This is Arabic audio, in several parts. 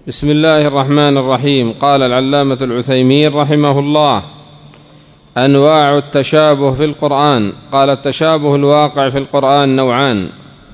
بسم الله الرحمن الرحيم. قال العلامة العثيمين رحمه الله: أنواع التشابه في القرآن. قال: التشابه الواقع في القرآن نوعان.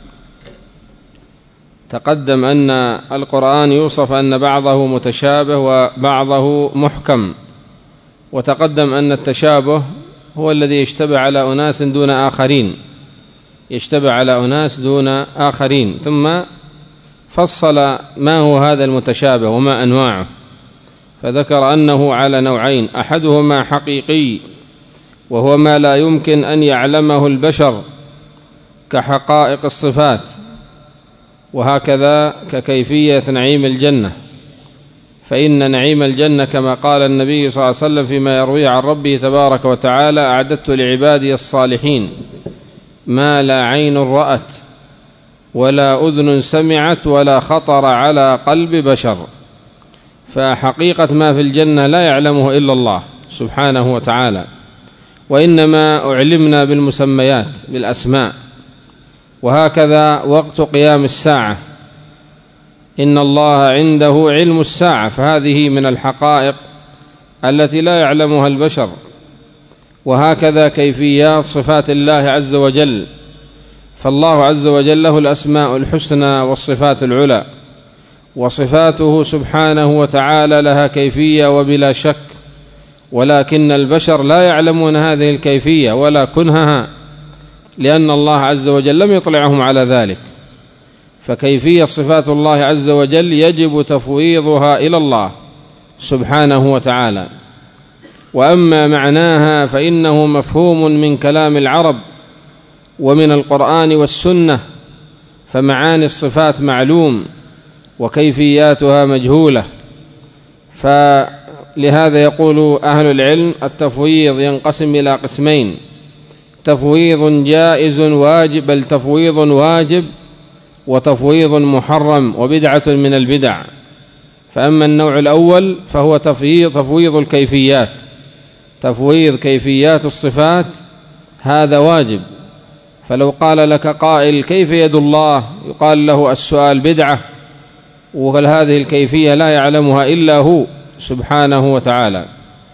تقدم أن القرآن يوصف أن بعضه متشابه وبعضه محكم، وتقدم أن التشابه هو الذي يشتبه على أناس دون آخرين، يشتبه على أناس دون آخرين، ثم فصل ما هو هذا المتشابه وما أنواعه، فذكر أنه على نوعين: أحدهما حقيقي وهو ما لا يمكن أن يعلمه البشر كحقائق الصفات، وهكذا ككيفية نعيم الجنة، فإن نعيم الجنة كما قال النبي صلى الله عليه وسلم فيما يرويه عن ربه تبارك وتعالى: أعددت لعبادي الصالحين ما لا عين رأت ولا أذن سمعت ولا خطر على قلب بشر. فحقيقة ما في الجنة لا يعلمه إلا الله سبحانه وتعالى، وإنما أعلمنا بالمسميات بالأسماء. وهكذا وقت قيام الساعة، إن الله عنده علم الساعة، فهذه من الحقائق التي لا يعلمها البشر. وهكذا كيفيات صفات الله عز وجل، فالله عز وجل له الأسماء الحسنى والصفات العلى، وصفاته سبحانه وتعالى لها كيفية وبلا شك، ولكن البشر لا يعلمون هذه الكيفية ولا كنهها، لأن الله عز وجل لم يطلعهم على ذلك. فكيفية صفات الله عز وجل يجب تفويضها إلى الله سبحانه وتعالى. وأما معناها فإنه مفهوم من كلام العرب ومن القرآن والسنة، فمعاني الصفات معلوم وكيفياتها مجهولة. فلهذا يقول أهل العلم: التفويض ينقسم إلى قسمين: تفويض جائز واجب، بل تفويض واجب، وتفويض محرم وبدعة من البدع. فأما النوع الأول فهو تفويض الكيفيات، تفويض كيفيات الصفات، هذا واجب. فلو قال لك قائل: كيف يد الله؟ يقال له: السؤال بدعة، وهل هذه الكيفية لا يعلمها إلا هو سبحانه وتعالى.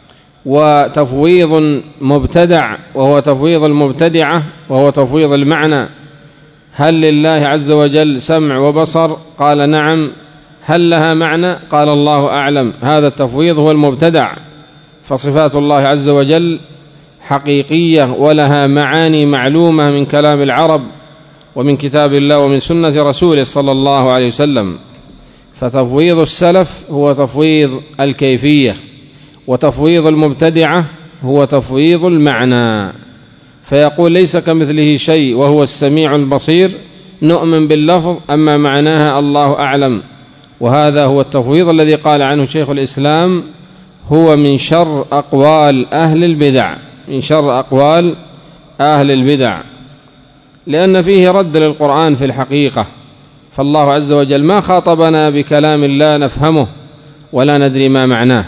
وتفويض مبتدع وهو تفويض المبتدعة، وهو تفويض المعنى: هل لله عز وجل سمع وبصر؟ قال: نعم. هل لها معنى؟ قال: الله أعلم. هذا التفويض هو المبتدع. فصفات الله عز وجل حقيقية ولها معاني معلومة من كلام العرب ومن كتاب الله ومن سنة رسوله صلى الله عليه وسلم. فتفويض السلف هو تفويض الكيفية، وتفويض المبتدعة هو تفويض المعنى. فيقول: ليس كمثله شيء وهو السميع البصير، نؤمن باللفظ، أما معناها الله أعلم. وهذا هو التفويض الذي قال عنه شيخ الإسلام: هو من شر أقوال أهل البدع، من شر أقوال أهل البدع، لأن فيه رد للقرآن في الحقيقة. فالله عز وجل ما خاطبنا بكلام لا نفهمه ولا ندري ما معناه.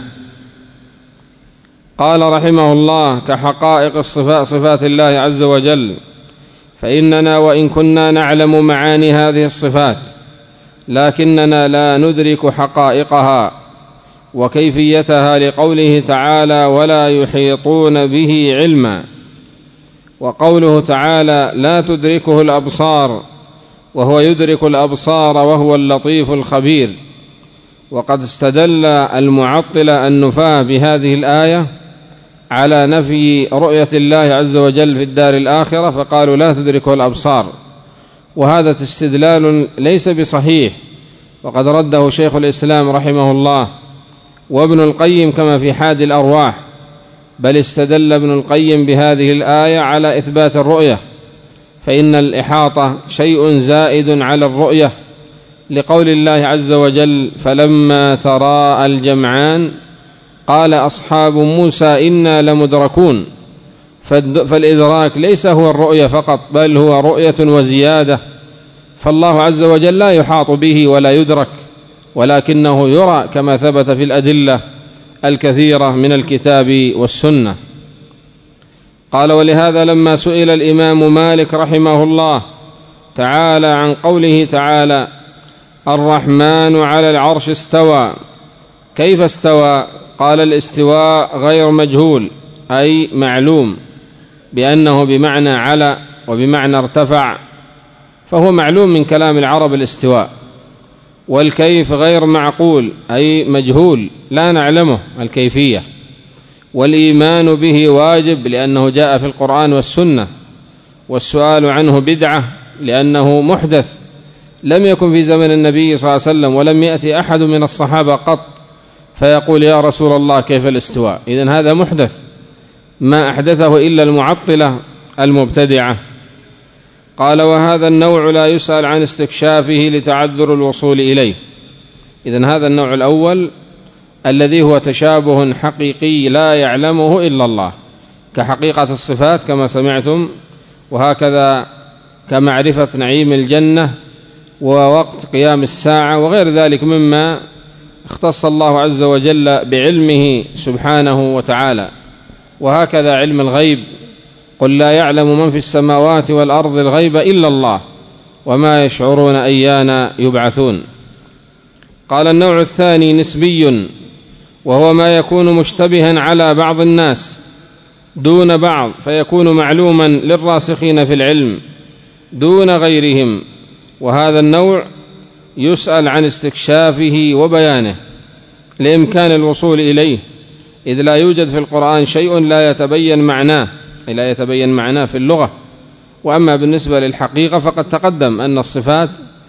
قال رحمه الله: كحقائق الصفات، صفات الله عز وجل، فإننا وإن كنا نعلم معاني هذه الصفات لكننا لا ندرك حقائقها وكيفيتها، لقوله تعالى: ولا يحيطون به علما. وقوله تعالى: لا تدركه الأبصار وهو يدرك الأبصار وهو اللطيف الخبير. وقد استدل المعطلة النفاة بهذه الآية على نفي رؤية الله عز وجل في الدار الآخرة، فقالوا: لا تدركه الأبصار، وهذا استدلال ليس بصحيح، وقد رده شيخ الإسلام رحمه الله وابن القيم كما في حاد الأرواح. بل استدل ابن القيم بهذه الآية على إثبات الرؤية، فإن الإحاطة شيء زائد على الرؤية، لقول الله عز وجل: فلما تراءى الجمعان قال أصحاب موسى إنا لمدركون. فالإدراك ليس هو الرؤية فقط، بل هو رؤية وزيادة. فالله عز وجل لا يحاط به ولا يدرك، ولكنه يرى كما ثبت في الأدلة الكثيرة من الكتاب والسنة. قال: ولهذا لما سئل الإمام مالك رحمه الله تعالى عن قوله تعالى: الرحمن على العرش استوى. كيف استوى؟ قال الاستواء غير مجهول، أي معلوم بأنه بمعنى على وبمعنى ارتفع، فهو معلوم من كلام العرب الاستواء. والكيف غير معقول، أي مجهول لا نعلمه الكيفية. والإيمان به واجب لأنه جاء في القرآن والسنة، والسؤال عنه بدعة لأنه محدث لم يكن في زمن النبي صلى الله عليه وسلم، ولم يأتي أحد من الصحابة قط فيقول يا رسول الله كيف الاستواء. إذن هذا محدث ما أحدثه إلا المعطلة المبتدعة. قال وهذا النوع لا يسأل عن استكشافه لتعذر الوصول إليه. إذن هذا النوع الأول الذي هو تشابه حقيقي لا يعلمه إلا الله، كحقيقة الصفات كما سمعتم، وهكذا كمعرفة نعيم الجنة ووقت قيام الساعة وغير ذلك مما اختص الله عز وجل بعلمه سبحانه وتعالى. وهكذا علم الغيب، قل لا يعلم من في السماوات والأرض الغيب إلا الله وما يشعرون أيان يبعثون. قال النوع الثاني نسبي، وهو ما يكون مشتبها على بعض الناس دون بعض، فيكون معلوما للراسخين في العلم دون غيرهم، وهذا النوع يسأل عن استكشافه وبيانه لإمكان الوصول إليه، إذ لا يوجد في القرآن شيء لا يتبين معناه في اللغة. وأما بالنسبة للحقيقة فقد تقدم أن الصفات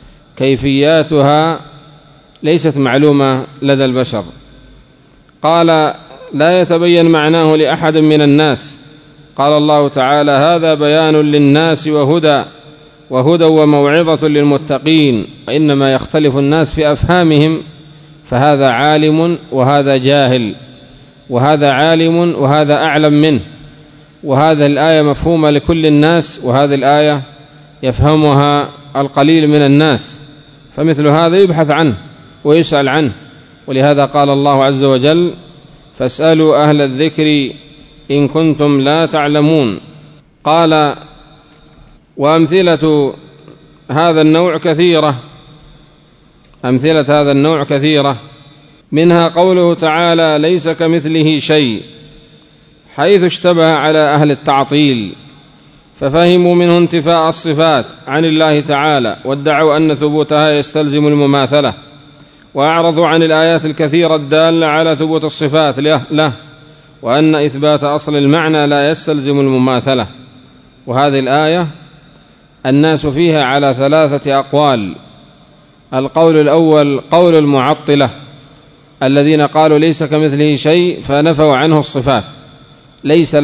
كيفياتها ليست معلومة لدى البشر. قال لا يتبين معناه لأحد من الناس. قال الله تعالى هذا بيان للناس وهدى وموعظة للمتقين، وإنما يختلف الناس في أفهامهم، فهذا عالم وهذا جاهل، وهذا عالم وهذا أعلم منه، وهذا الآية مفهومة لكل الناس، وهذه الآية يفهمها القليل من الناس، فمثل هذا يبحث عنه ويسأل عنه. ولهذا قال الله عز وجل فاسألوا أهل الذكر إن كنتم لا تعلمون. قال وأمثلة هذا النوع كثيرة، منها قوله تعالى ليس كمثله شيء، حيث اشتبه على أهل التعطيل ففهموا منه انتفاء الصفات عن الله تعالى، وادعوا أن ثبوتها يستلزم المماثلة، وأعرضوا عن الآيات الكثيرة الدالة على ثبوت الصفات له، وأن إثبات أصل المعنى لا يستلزم المماثلة. وهذه الآية الناس فيها على 3 أقوال. القول الأول قول المعطلة الذين قالوا ليس كمثله شيء فنفوا عنه الصفات، ليس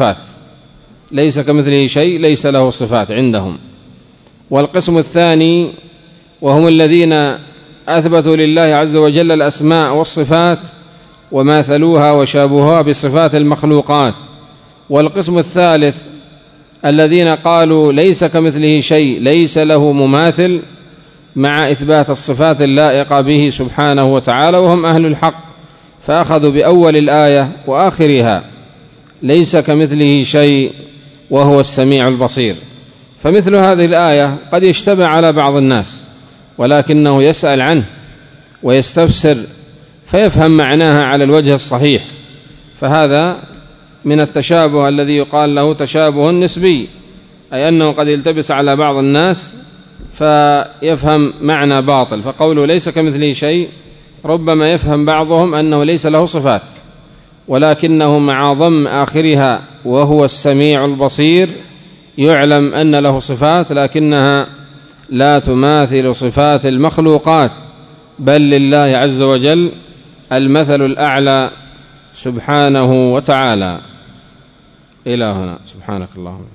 كمثله شيء، ليس له صفات عندهم. والقسم الثاني وهم الذين أثبتوا لله عز وجل الأسماء والصفات وماثلوها وشابهوها بصفات المخلوقات. والقسم الثالث الذين قالوا ليس كمثله شيء، ليس له مماثل، مع إثبات الصفات اللائقة به سبحانه وتعالى، وهم أهل الحق، فأخذوا بأول الآية وآخرها ليس كمثله شيء وهو السميع البصير. فمثل هذه الآية قد يشتبه على بعض الناس، ولكنه يسأل عنه ويستفسر فيفهم معناها على الوجه الصحيح، فهذا من التشابه الذي يقال له تشابه نسبي، أي أنه قد يلتبس على بعض الناس فيفهم معنى باطل. فقوله ليس كمثله شيء ربما يفهم بعضهم أنه ليس له صفات، ولكنه مع ضم آخرها وهو السميع البصير يعلم أن له صفات، لكنها لا تماثل صفات المخلوقات، بل لله عز وجل المثل الأعلى سبحانه وتعالى. إلى هنا، سبحانك اللهم.